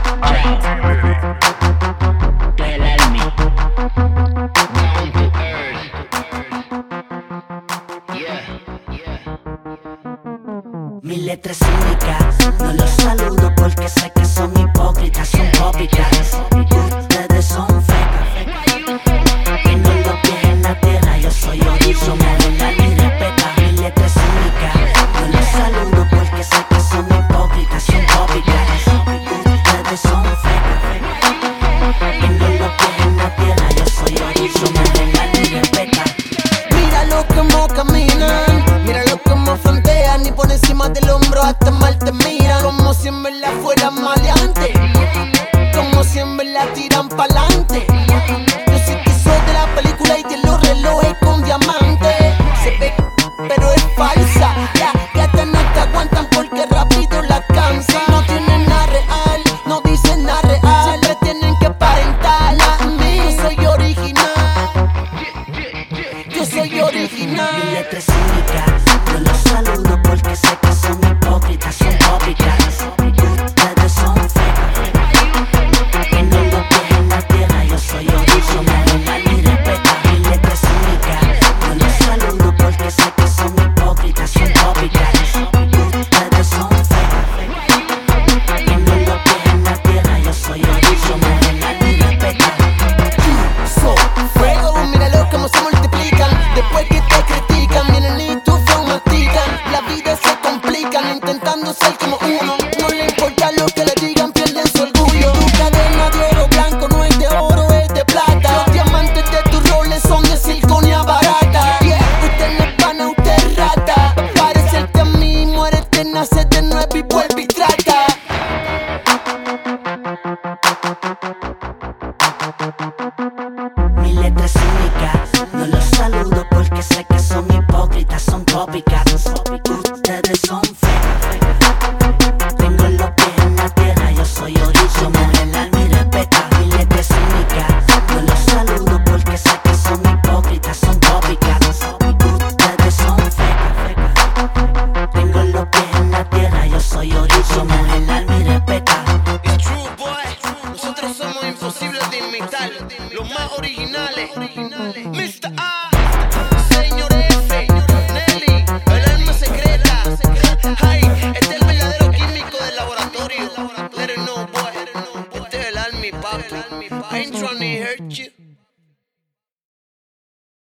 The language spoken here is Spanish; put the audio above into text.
Mi letra es cínica, no los saludo porque sé que son hipócritas, son copycats. Ustedes son fake, que no lo pies en la tierra, yo soy original, ni respeta. Mi letra es cínica, no los saludo porque sé que son hipócritas, son copycats. Ustedes son fake, que no lo pies en la tierra, yo soy original, ni respeta. Míralo como caminan, míralo como frontean y por encima del hombro hasta mal te miran. Como si en verdad fueran maleantes, como si en verdad tiran pa'lante.